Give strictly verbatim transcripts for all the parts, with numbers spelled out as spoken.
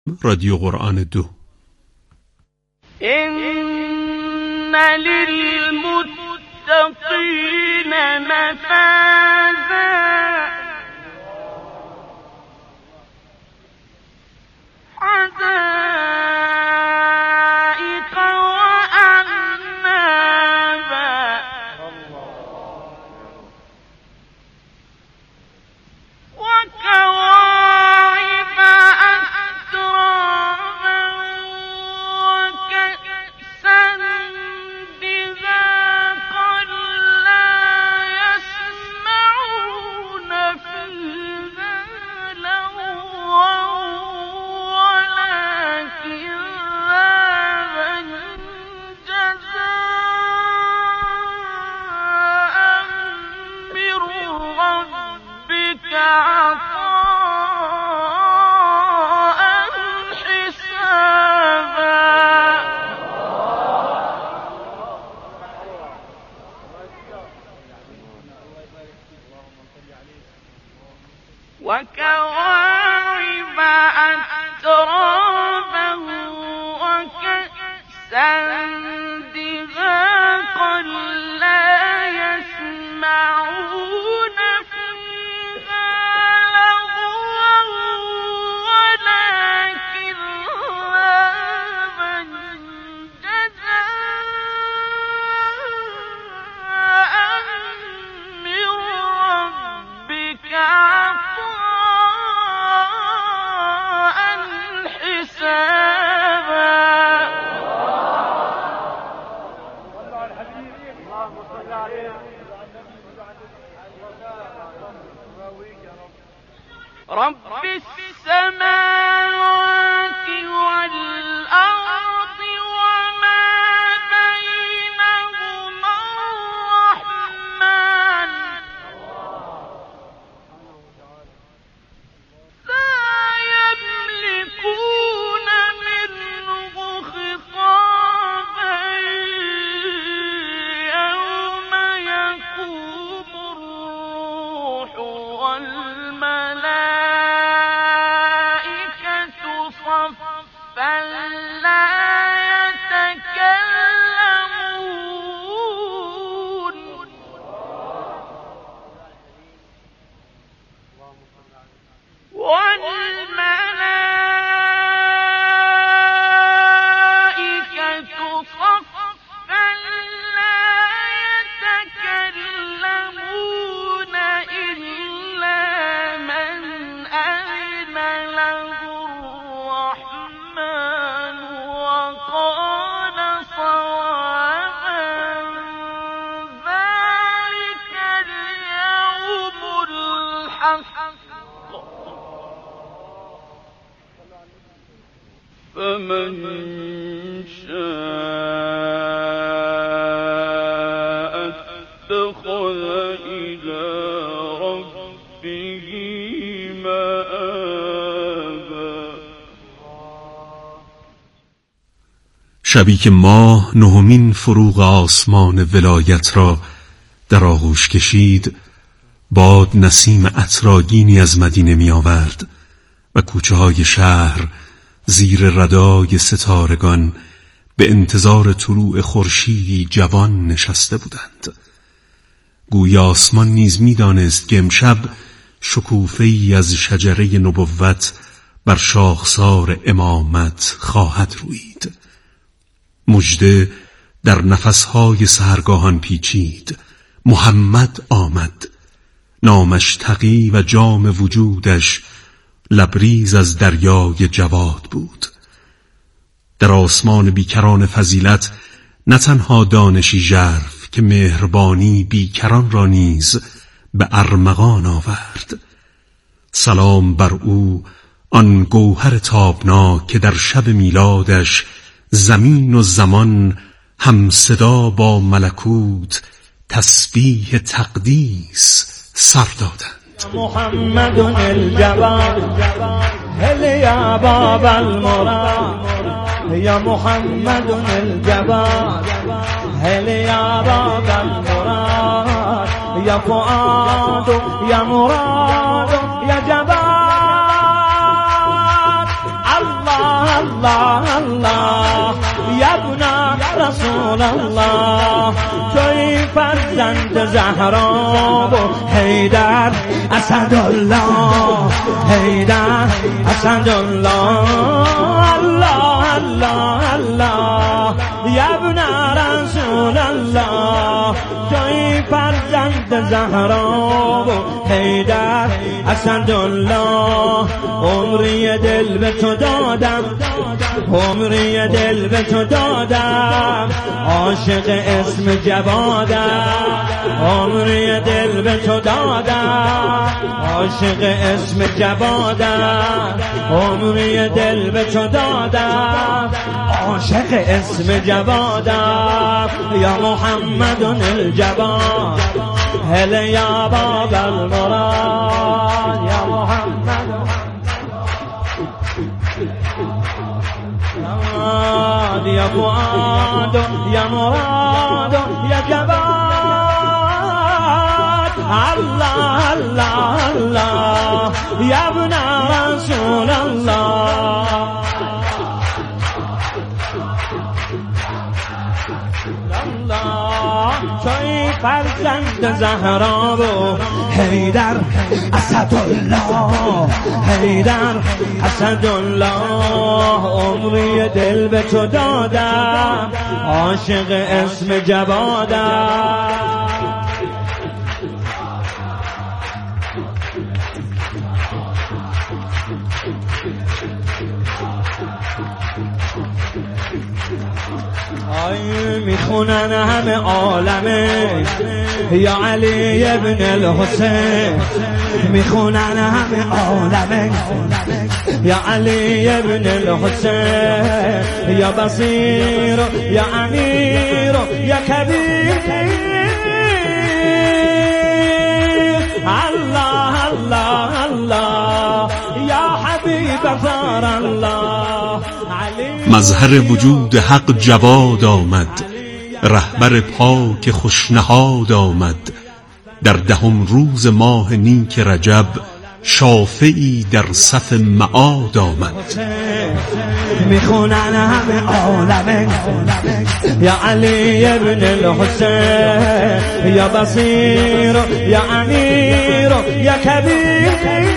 رادیو قرآن دو. إن للمتقين مفازا حدائق وأعنابا وكواعب أترابا وكأسا دهاقا لا يسمعون فيها لغوا ولا كذابا جزاء من ربك عطاء حسابا. وكواعب أترابا وكأسا دهاقا لا يسمعون فيها لغوا ولا كذابا جزاء من ربك عطاء حسابا. رب السماوات والأرض وما بينهما الرحمن لا يملكون منه خطابا يوم يقوم الروح والملائكة صفا لا يتكلمون والملائكة صفا لا يتكلمون إلا من أذن له الرحمن وقال صوابا. ذلك اليوم الحق فمن شاء اتخذ إلى ربه مآبا. شبی که ماه نهمین فروغ آسمان ولایت را در آغوش کشید، باد نسیم عطرآگینی از مدینه می آورد و کوچه های شهر زیر ردای ستارگان به انتظار طلوع خورشیدی جوان نشسته بودند. گویی آسمان نیز می دانست که امشب شکوفه‌ای از شجره نبوت بر شاخسار امامت خواهد رویید. مژده در نفسهای سحرگاهان پیچید. محمد آمد. نامش تقی و جام وجودش لبریز از دریای جواد بود. در آسمان بیکران فضیلت نه تنها دانشی ژرف که مهربانی بیکران را نیز به ارمغان آورد. سلام بر او، آن گوهر تابناک که در شب میلادش زمین و زمان هم صدا با ملکوت تسبیح تقدیس سر دادند. محمد الجواد هل یا باب المراد یا محمد الجواد هل یا باب المراد یا فؤاد یا مراد یا جواد الله الله الله یا ابن رسول الله توی فرزند زهرا و حیدر اسدالله حیدر اسدالله الله الله الله یا ابن رسول الله توی فرزند زهرا و حیدر اسدالله عمری دل به تو دادم عمری دل به تو دادم عاشق اسم جوادم عمری دل به تو دادم عاشق اسم جوادم عمری دل به تو دادم عاشق اسم جوادم یا محمد الجواد هل یا باب المراد یا محمد یا فؤاد یا مراد یا جواد الله الله الله یا ابن رسول الله توی فرزند زهرا و حیدر اسدالله حیدر اسدالله عمری دل به تو دادم عاشق اسم جوادم آی میخونن همه عالمه یا علی ابن الحسین میخونن همه عالمه یا علی ابن الحسین یا بصیر یا امیر یا کبیر الله الله الله یا حبیب فار الله مظهر وجود حق جواد آمد رهبر پاک خوشنهاد آمد در دهم روز ماه نیک رجب شافعی در صف معاد آمد میخونن همه عالمه یا علی ابن الحسین یا بصیر یا امیر یا کبیر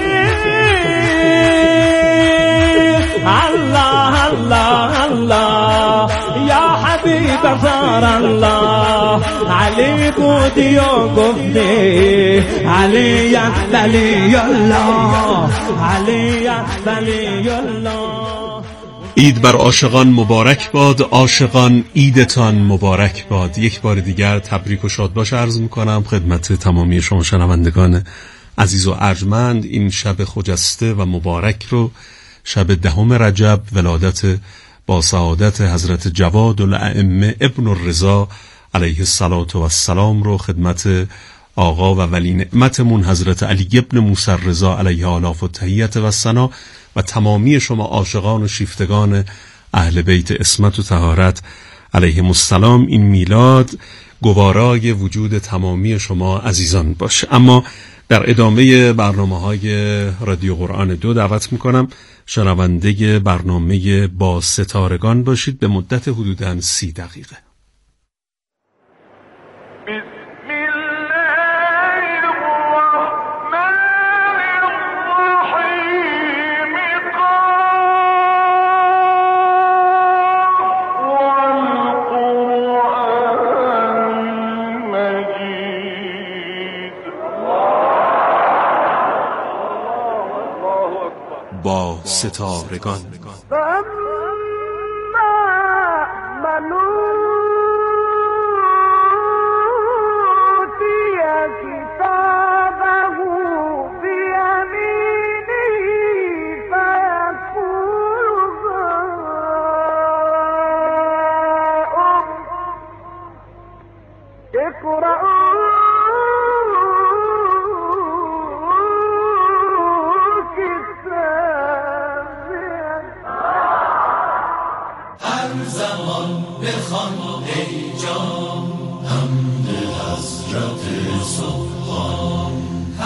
الله الله الله یا حبیب فار الله علی بودی و گفتی علی ولی الله علی ولی الله. عید بر عاشقان مبارک باد، عاشقان عیدتان مبارک باد. یک بار دیگر تبریک و شادباش عرض میکنم خدمت تمامی شما شنوندگان عزیز و ارجمند. این شب خجسته و مبارک رو، شب دهم رجب، ولادت با سعادت حضرت جواد الائمه ابن الرضا علیه الصلاة و السلام رو خدمت آقا و ولی نعمتمون حضرت علی ابن موسی الرضا علیه آلاف و تحیت و ثنا و تمامی شما عاشقان و شیفتگان اهل بیت عصمت و طهارت علیهم السلام این میلاد گوارای وجود تمامی شما عزیزان باشه. اما در ادامه برنامه‌های رادیو قرآن دو دعوت میکنم شنونده برنامه با ستارگان باشید به مدت حدوداً سی دقیقه. با ستارگان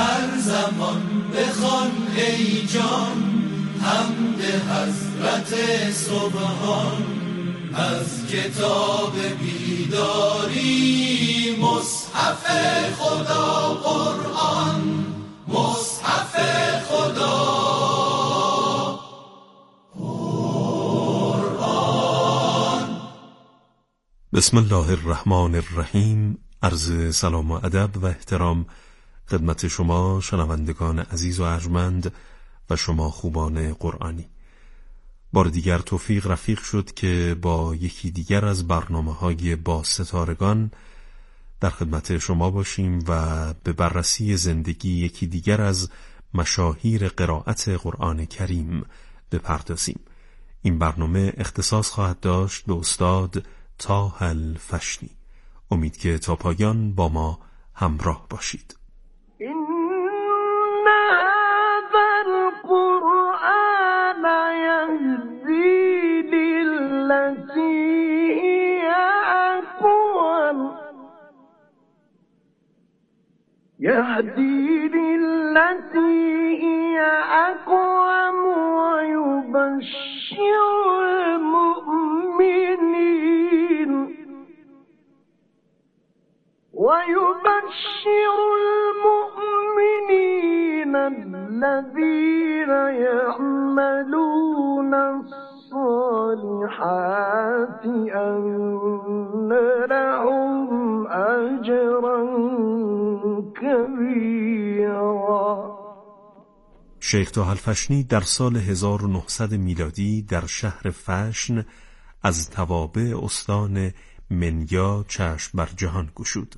حضرت صبحان از کتاب بیداری، مصحف خدا قرآن، مصحف خدا قرآن. بسم الله الرحمن الرحیم. عرض سلام و ادب و احترام خدمت شما شنوندگان عزیز و ارجمند و شما خوبان قرآنی. بار دیگر توفیق رفیق شد که با یکی دیگر از برنامه‌های با ستارگان در خدمت شما باشیم و به بررسی زندگی یکی دیگر از مشاهیر قرائت قرآن کریم بپردازیم. این برنامه اختصاص خواهد داشت به استاد طه الفشنی. امید که تا پایان با ما همراه باشید. يهدي للتي هي أقوم ويبشر المؤمنين ويبشر المؤمنين الذين يعملون الصالحات أن لهم أجرا كبيرا. شیخ طه الفشنی در سال هزار و نهصد میلادی در شهر فشن از توابع استان منیا چشم بر جهان گشود.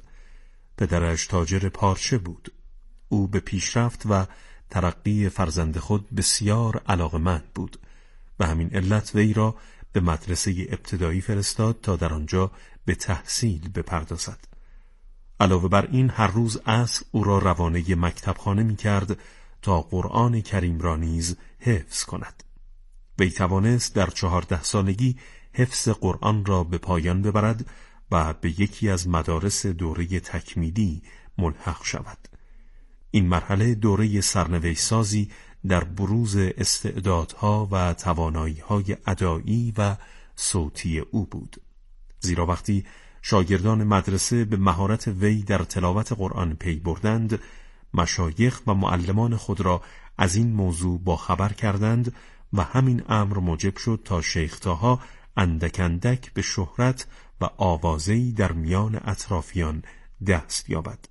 پدرش تاجر پارچه بود. او به پیشرفت و ترقی فرزند خود بسیار علاقمند بود و همین علت وی را به مدرسه ابتدایی فرستاد تا در آنجا به تحصیل بپردازد. علاوه بر این هر روز عصر او را روانه مکتبخانه می کرد تا قرآن کریم را نیز حفظ کند. وی توانست در چهارده سالگی حفظ قرآن را به پایان ببرد و به یکی از مدارس دوره تکمیلی ملحق شود. این مرحله دوره سرنوشت‌سازی در بروز استعدادها و توانایی‌های ادایی و صوتی او بود. زیرا وقتی شاگردان مدرسه به مهارت وی در تلاوت قرآن پی بردند، مشایخ و معلمان خود را از این موضوع با خبر کردند و همین امر موجب شد تا شیخ طه اندک اندک به شهرت و آوازه‌ای در میان اطرافیان دست یابد.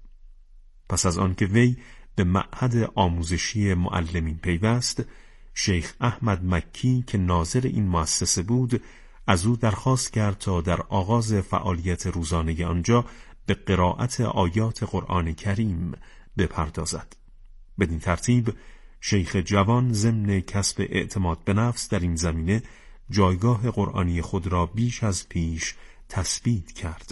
پس از آن که وی به معهد آموزشی معلمین پیوست، شیخ احمد مکی که ناظر این مؤسسه بود از او درخواست کرد تا در آغاز فعالیت روزانه آنجا به قرائت آیات قرآن کریم بپردازد. بدین ترتیب شیخ جوان ضمن کسب اعتماد به نفس در این زمینه جایگاه قرآنی خود را بیش از پیش تثبیت کرد.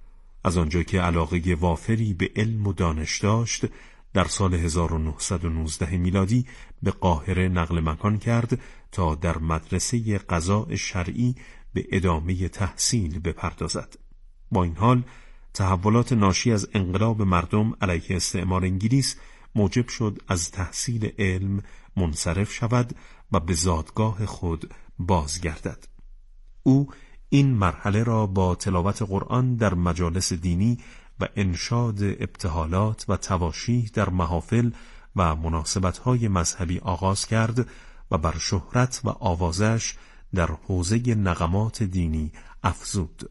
از آنجا که علاقه وافری به علم و دانش داشت، در سال هزار و نهصد و نوزده میلادی به قاهره نقل مکان کرد تا در مدرسه قضاء شرعی به ادامه تحصیل بپردازد. با این حال تحولات ناشی از انقلاب مردم علیه استعمار انگلیس موجب شد از تحصیل علم منصرف شود و به زادگاه خود بازگردد. او این مرحله را با تلاوت قرآن در مجالس دینی و انشاد ابتهالات و تواشیح در محافل و مناسبت‌های مذهبی آغاز کرد و بر شهرت و آوازش در حوزه نغمات دینی افزود.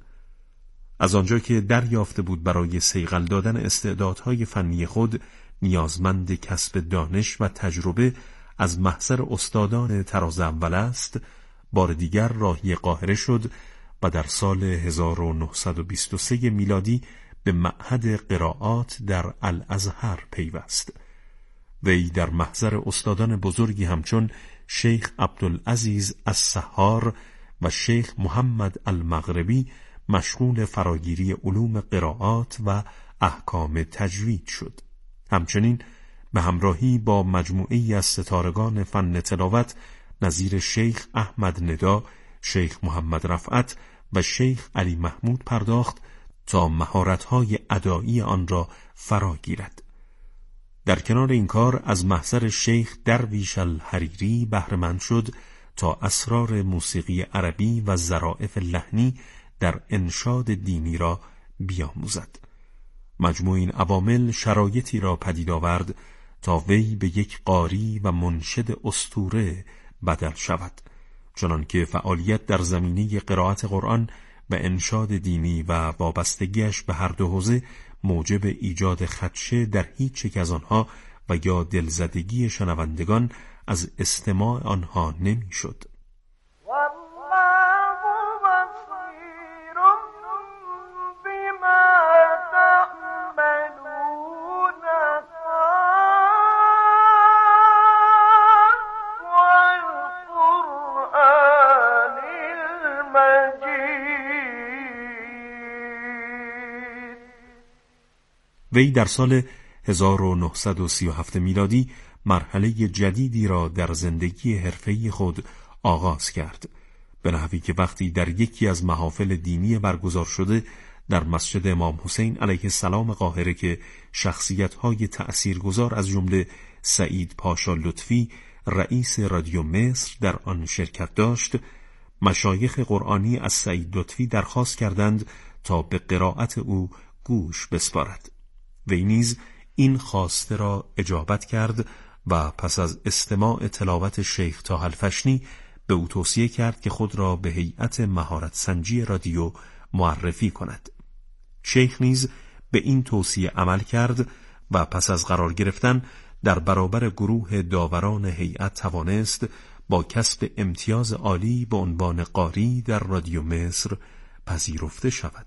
از آنجا که دریافته بود برای صیقل دادن استعدادهای فنی خود نیازمند کسب دانش و تجربه از محضر استادان طراز اول است، بار دیگر راهی قاهره شد و در سال هزار و نهصد و بیست و سه میلادی به معهد قرائات در الازهر پیوست. وی در محضر استادان بزرگی همچون شیخ عبدالعزیز السحار و شیخ محمد المغربی مشغول فراگیری علوم قرائات و احکام تجوید شد. همچنین به همراهی با مجموعه‌ای از ستارگان فن تلاوت نظیر شیخ احمد ندا، شیخ محمد رفعت و شیخ علی محمود پرداخت تا مهارت‌های ادایی آن را فرا گیرد. در کنار این کار از محضر شیخ درویش الحریری بهره مند شد تا اسرار موسیقی عربی و ظرافت لحنی در انشاد دینی را بیاموزد. مجموع این عوامل شرایطی را پدید آورد تا وی به یک قاری و منشد اسطوره بدل شود، چنانکه فعالیت در زمینه قرائت قرآن و انشاد دینی و وابستگیش به هر دو حوزه موجب ایجاد خدشه در هیچ یک از آنها و یا دلزدگی شنوندگان از استماع آنها نمی‌شد. وی در سال هزار و نهصد و سی و هفت میلادی مرحله جدیدی را در زندگی حرفه‌ای خود آغاز کرد، به نحوی که وقتی در یکی از محافل دینی برگزار شده در مسجد امام حسین علیه السلام قاهره که شخصیت‌های تأثیرگذار از جمله سعید پاشا لطفی رئیس رادیو مصر در آن شرکت داشت، مشایخ قرآنی از سعید لطفی درخواست کردند تا به قرائت او گوش بسپارد. وی نیز این خواسته را اجابت کرد و پس از استماع تلاوت شیخ طه الفشنی به او توصیه کرد که خود را به هیئت مهارت سنجی رادیو معرفی کند. شیخ نیز به این توصیه عمل کرد و پس از قرار گرفتن در برابر گروه داوران هیئت توانست با کسب امتیاز عالی به عنوان قاری در رادیو مصر پذیرفته شود.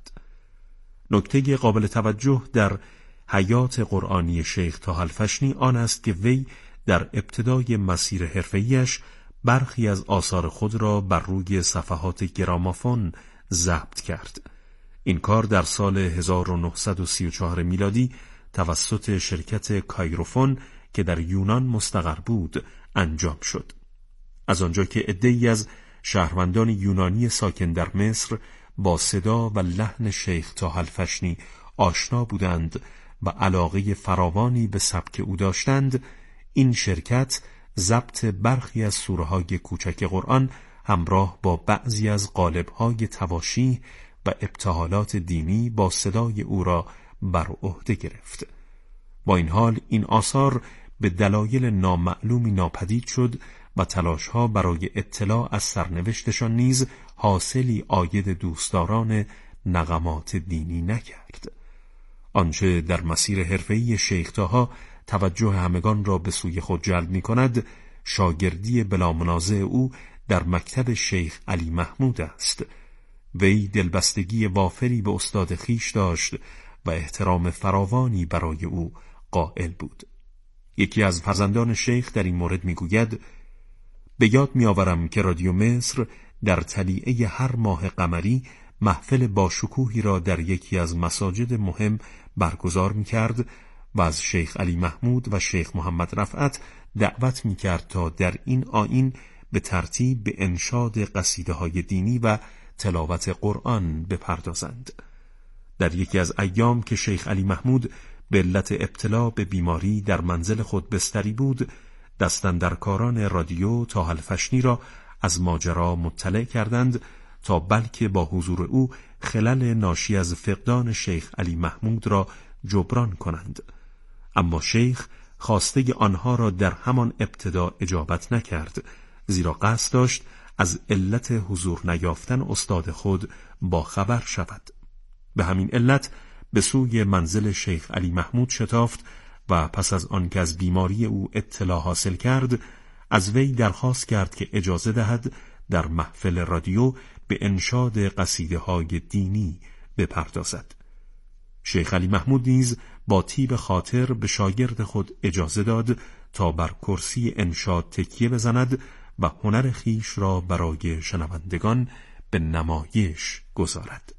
نکته قابل توجه در حیات قرآنی شیخ طه الفشنی آن است که وی در ابتدای مسیر حرفه‌ایش برخی از آثار خود را بر روی صفحات گرامافون ضبط کرد. این کار در سال هزار و نهصد و سی و چهار میلادی توسط شرکت کایروفون که در یونان مستقر بود انجام شد. از آنجا که عده‌ای از شهروندان یونانی ساکن در مصر با صدا و لحن شیخ طه الفشنی آشنا بودند و علاقه فراوانی به سبک او داشتند، این شرکت ضبط برخی از سوره‌های کوچک قرآن همراه با بعضی از قالب‌های تواشیح و ابتهالات دینی با صدای او را بر عهده گرفت. با این حال این آثار به دلایل نامعلومی ناپدید شد و تلاش‌ها برای اطلاع از سرنوشتشان نیز حاصلی عاید دوستداران نغمات دینی نکرد. آنچه در مسیر حرفه‌ای شیخ طه توجه همگان را به سوی خود جلب می‌کند، شاگردی بلا منازع او در مکتب شیخ علی محمود است. وی دلبستگی وافری به استاد خویش داشت و احترام فراوانی برای او قائل بود. یکی از فرزندان شیخ در این مورد می‌گوید: به یاد می‌آورم که رادیو مصر در طلیعه هر ماه قمری محفل باشکوهی را در یکی از مساجد مهم برگزار می‌کرد و از شیخ علی محمود و شیخ محمد رفعت دعوت می‌کرد تا در این آیین به ترتیب به انشاد قصیده‌های دینی و تلاوت قرآن بپردازند. در یکی از ایام که شیخ علی محمود به علت ابتلا به بیماری در منزل خود بستری بود، دستاندرکاران رادیو طه الفشنی را از ماجرا مطلع کردند تا بلکه با حضور او خلل ناشی از فقدان شیخ علی محمود را جبران کنند. اما شیخ خواسته آنها را در همان ابتدا اجابت نکرد، زیرا قصد داشت از علت حضور نیافتن استاد خود با خبر شود. به همین علت به سوی منزل شیخ علی محمود شتافت و پس از آن که از بیماری او اطلاع حاصل کرد، از وی درخواست کرد که اجازه دهد در محفل رادیو به انشاد قصیده های دینی بپردازد. شیخ علی محمود نیز با طیب خاطر به شاگرد خود اجازه داد تا بر کرسی انشاد تکیه بزند و هنر خیش را برای شنوندگان به نمایش گذارد.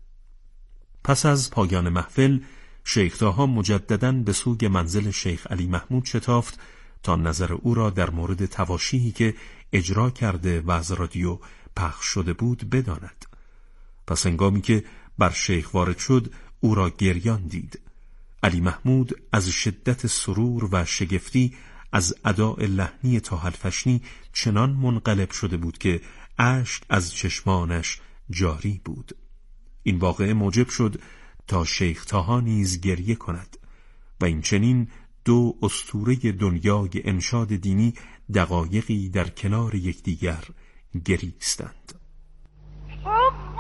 پس از پایان محفل، شیخ طه مجدداً به سوی منزل شیخ علی محمود شتافت تا نظر او را در مورد تواشیحی که اجرا کرده و از رادیو پخش شده بود بداند. پس هنگامی که بر شیخ وارد شد، او را گریان دید. علی محمود از شدت سرور و شگفتی از اداء لحنی طاه‌الفشنی چنان منقلب شده بود که اشک از چشمانش جاری بود. این واقعه موجب شد تا شیخ طاها نیز گریه کند و این چنین دو اسطوره دنیای انشاد دینی دقایقی در کنار یکدیگر گریستند. حب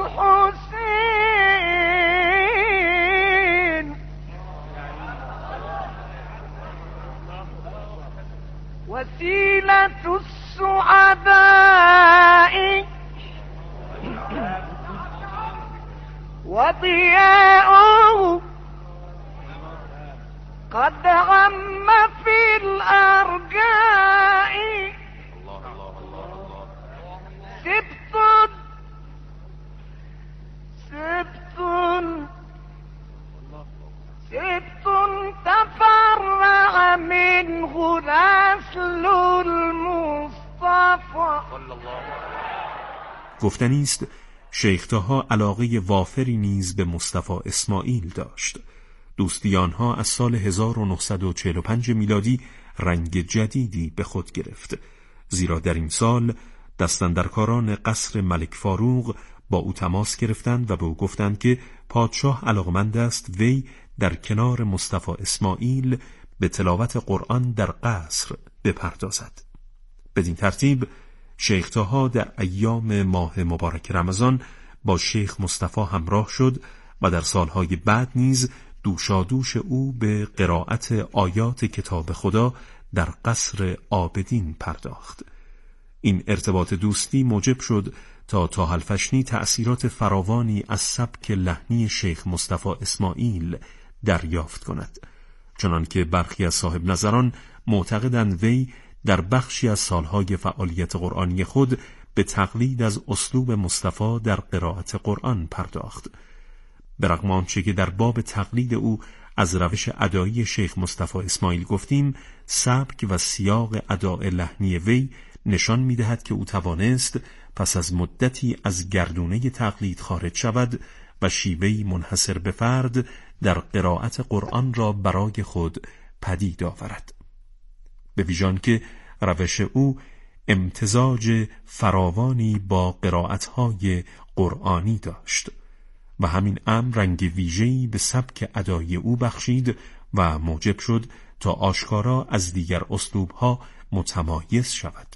الحسين وسيلة السعداء وضياءه قد عم في الأرجاء سبت سبت سبت تفرع منه نسل المصطفى. گفتنی است شیخ طاها علاقه وافری نیز به مصطفی اسماعیل داشت. دوستی آنها از سال هزار و نهصد و چهل و پنج میلادی رنگ جدیدی به خود گرفت، زیرا در این سال دستاندرکاران قصر ملک فاروق با او تماس گرفتند و به او گفتند که پادشاه علاقمند است وی در کنار مصطفی اسماعیل به تلاوت قرآن در قصر بپردازد. بدین ترتیب شیخ طاها در ایام ماه مبارک رمضان با شیخ مصطفی همراه شد و در سالهای بعد نیز دوشادوش او به قرائت آیات کتاب خدا در قصر عابدین پرداخت. این ارتباط دوستی موجب شد تا طاه‌الفشنی تأثیرات فراوانی از سبک لحنی شیخ مصطفی اسماعیل دریافت کند، چنانکه برخی از صاحب نظران معتقدند وی در بخشی از سالهای فعالیت قرآنی خود به تقلید از اسلوب مصطفی در قرائت قرآن پرداخت. برغم آنچه که در باب تقلید او از روش ادایی شیخ مصطفی اسماعیل گفتیم، سبک و سیاق اداء لحنی وی نشان می‌دهد که او توانست پس از مدتی از گردونه تقلید خارج شود و شیوهی منحصر به فرد در قرائت قرآن را برای خود پدید آورد، به ویژان که روش او امتزاج فراوانی با قرائت‌های قرآنی داشت و همین امر رنگ ویژه‌ای به سبک ادای او بخشید و موجب شد تا آشکارا از دیگر اسلوب‌ها متمایز شود.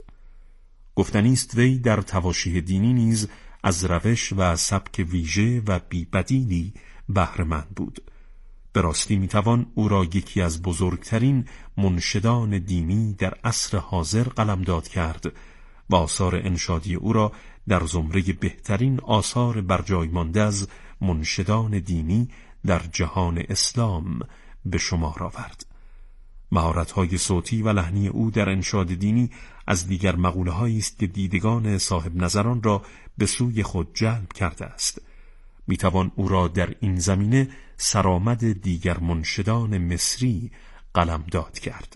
گفتنی است وی در تواشیح دینی نیز از روش و سبک ویژه و بی‌بدیلی بهره‌مند بود. به راستی میتوان او را یکی از بزرگترین منشدان دینی در عصر حاضر قلمداد کرد و آثار انشادی او را در زمره بهترین آثار برجای مانده از منشدان دینی در جهان اسلام به شمار آورد. مهارت‌های صوتی و لحنی او در انشاد دینی از دیگر مقوله‌هایی است که دیدگان صاحب نظران را به سوی خود جلب کرده است. میتوان او را در این زمینه سرآمد دیگر منشدان مصری قلمداد کرد.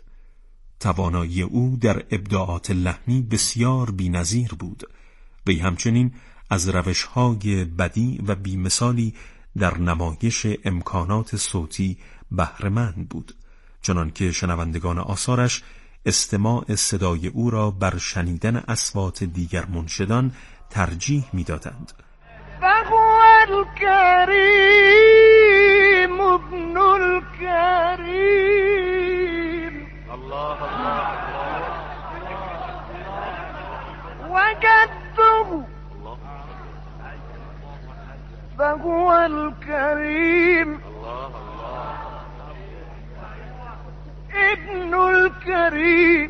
توانایی او در ابداعات لحنی بسیار بی‌نظیر بود. وی همچنین از روش‌های بدیع و بی‌مثالی در نمایش امکانات صوتی بهره‌مند بود، چنانکه شنوندگان آثارش استماع صدای او را بر شنیدن اصوات دیگر منشدان ترجیح می‌دادند. فهو الكريم ابن الكريم الله الله وجده فهو الكريم الله الله ابن الكريم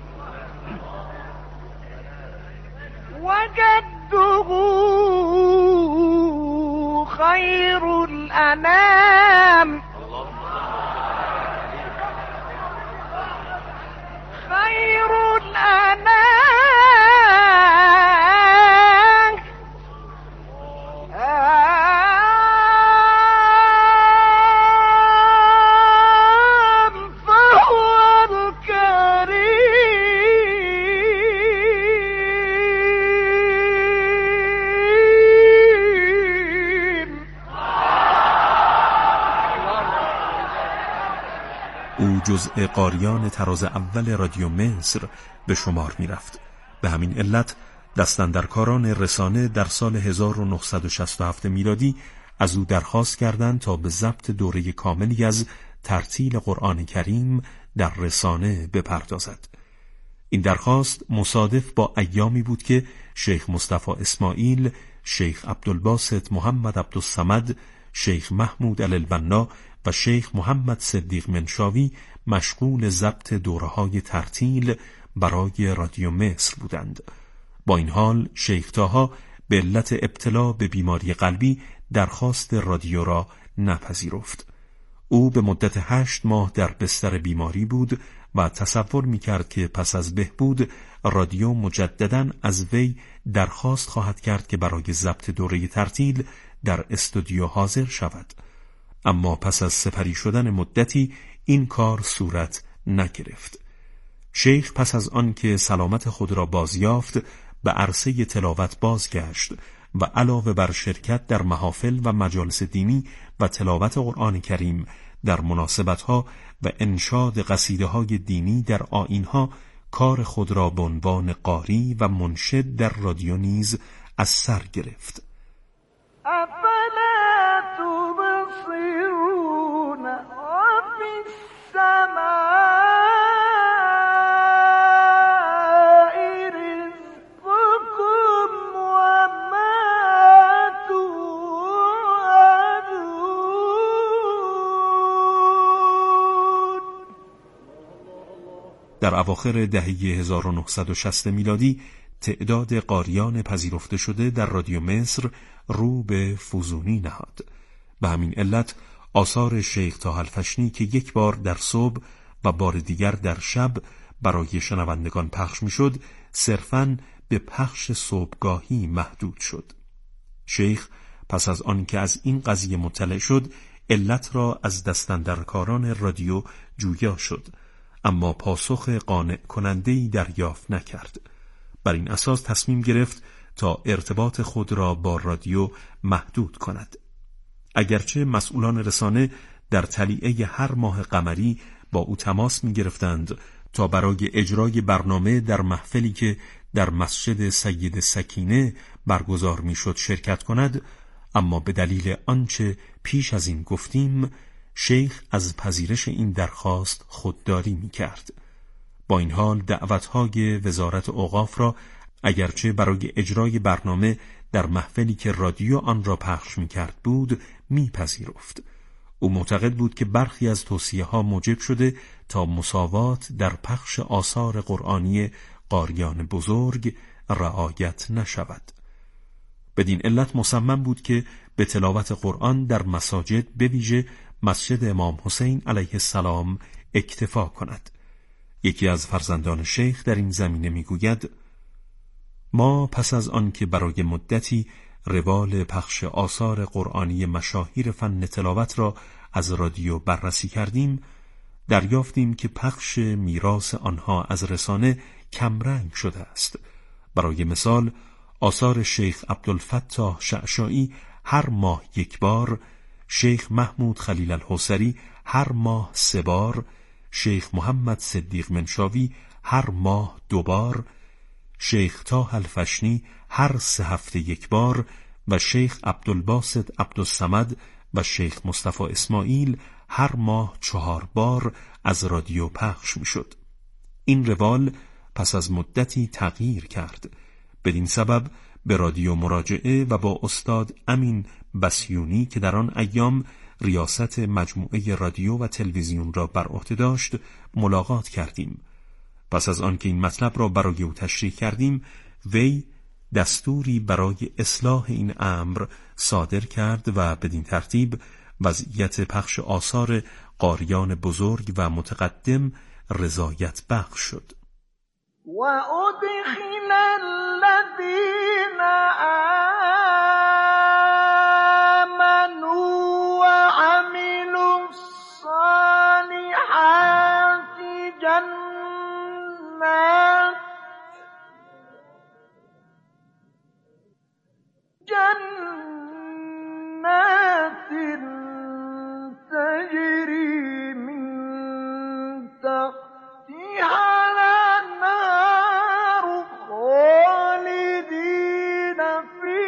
وجده خير الأنام خير الأنام فهو الكريم جزء قاریان تراز اول رادیو مصر به شمار می رفت. به همین علت دستاندرکاران رسانه در سال هزار و نهصد و شصت و هفت میلادی از او درخواست کردند تا به ضبط دوره کاملی از ترتیل قرآن کریم در رسانه بپردازد. این درخواست مصادف با ایامی بود که شیخ مصطفی اسماعیل، شیخ عبدالباسط محمد عبدالصمد، شیخ محمود الالبنا و شیخ محمد صدیق منشاوی مشغول ضبط دوره‌های ترتیل برای رادیو مصر بودند. با این حال شیخ طاها به علت ابتلا به بیماری قلبی درخواست رادیو را نپذیرفت. او به مدت هشت ماه در بستر بیماری بود و تصور می‌کرد که پس از بهبود رادیو مجدداً از وی درخواست خواهد کرد که برای ضبط دوره ترتیل در استودیو حاضر شود. اما پس از سپری شدن مدتی این کار صورت نگرفت. شیخ پس از آن که سلامت خود را بازیافت به عرصه تلاوت بازگشت و علاوه بر شرکت در محافل و مجالس دینی و تلاوت قرآن کریم در مناسبتها و انشاد قصیده‌های دینی در آیین‌ها، کار خود را به عنوان قاری و منشد در رادیو نیز از سر گرفت. افلا تبصرون وفی السماء در اواخر دهه هزار و نهصد و شصت میلادی تعداد قاریان پذیرفته شده در رادیو مصر رو به فزونی نهاد. به همین علت آثار شیخ طاها الفشنی که یک بار در صبح و بار دیگر در شب برای شنوندگان پخش میشد، صرفاً به پخش صبحگاهی محدود شد. شیخ پس از آن که از این قضیه مطلع شد، علت را از دستاندرکاران رادیو جویا شد، اما پاسخ قانع کننده‌ای دریافت نکرد. بر این اساس تصمیم گرفت تا ارتباط خود را با رادیو محدود کند. اگرچه مسئولان رسانه در طلیعه هر ماه قمری با او تماس می گرفتند تا برای اجرای برنامه در محفلی که در مسجد سید سکینه برگزار می شد شرکت کند، اما به دلیل آنچه پیش از این گفتیم شیخ از پذیرش این درخواست خودداری می کرد. با این حال دعوتهای وزارت اوقاف را اگرچه برای اجرای برنامه در محفلی که رادیو آن را پخش می کرد بود می پذیرفت. او معتقد بود که برخی از توصیه ها موجب شده تا مساوات در پخش آثار قرآنی قاریان بزرگ رعایت نشود. بدین علت مصمم بود که به تلاوت قرآن در مساجد به ویژه مسجد امام حسین علیه السلام اکتفا کند. یکی از فرزندان شیخ در این زمینه میگوید: ما پس از آن که برای مدتی روال پخش آثار قرآنی مشاهیر فن تلاوت را از رادیو بررسی کردیم، دریافتیم که پخش میراث آنها از رسانه کمرنگ شده است. برای مثال آثار شیخ عبدالفتاح شعشاعی هر ماه یک بار، شیخ محمود خلیل الحوصری هر ماه سه بار، شیخ محمد صدیق منشاوی هر ماه دو بار، شیخ طاها الفشنی هر سه هفته یک بار و شیخ عبدالباسط عبدالصمد و شیخ مصطفی اسماعیل هر ماه چهار بار از رادیو پخش می شد. این روال پس از مدتی تغییر کرد. بدین سبب به رادیو مراجعه و با استاد امین بسیونی که در آن ایام ریاست مجموعه رادیو و تلویزیون را بر عهده داشت ملاقات کردیم. پس از آن که این مطلب را برای او تشریح کردیم، وی دستوری برای اصلاح این امر صادر کرد و بدین ترتیب وضعیت پخش آثار قاریان بزرگ و متقدم رضایت بخش شد. و ادخل الذین آمنوا و عملوا الصالحات جنات جنات